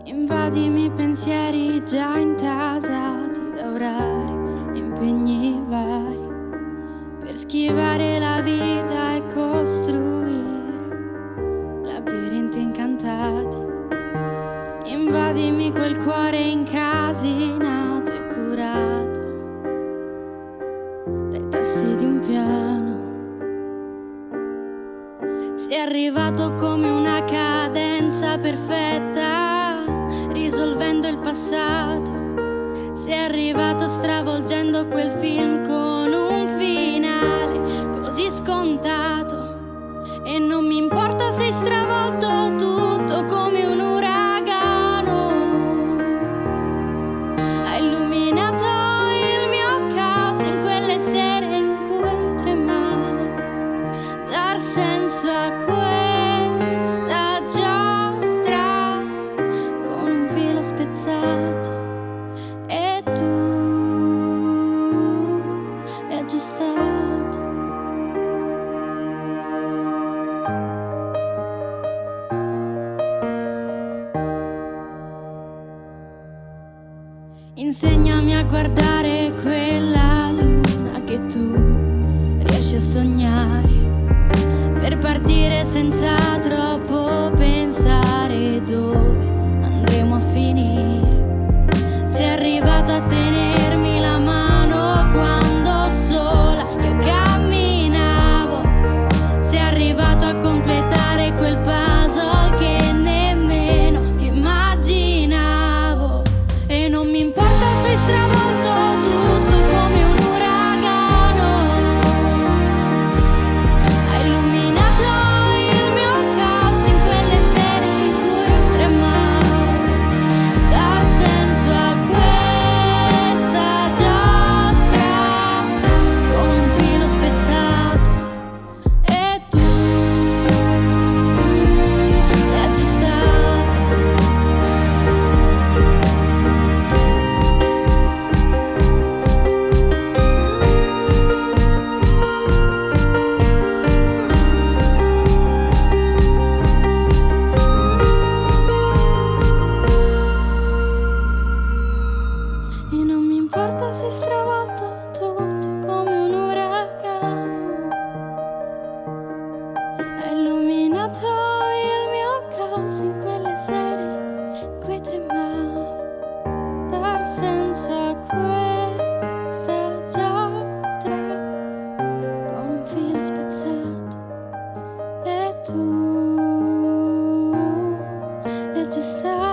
Invadi i miei pensieri già intasati da orari e impegni vari, per schivare la vita e costruire labirinti incantati. Invadimi quel cuore incasinato e curato dai tasti di un piano. Sei arrivato come una cadenza perfetta, risolvendo il passato. Sei arrivato stravolgendo quel film con un finale così scontato. E non mi importa se hai stravolto tutto come un uragano. Hai illuminato il mio caos in quelle sere in cui tremavo. Dar senso a questa giostra con un filo spezzato. E tu l'hai aggiustato. Insegnami a guardare quella luna che tu riesci a sognare, per partire senza troppo pensare dove andremo a finire. Sei arrivato a tenermi la mano quando sola io camminavo. Sei arrivato a completare quel puzzle che nemmeno più immaginavo. E non mi importa se hai stravolto tutto come un uragano. Hai illuminato il mio caos in quelle sere in cui tremavo. Dar senso a questa giostra con un filo spezzato. E tu l'hai aggiustato. E non mi importa se hai stravolto tutto come un uragano. Hai illuminato il mio caos in quelle sere in cui tremavo. Dar senso a questa giostra con un filo spezzato. E tu l'hai aggiustato.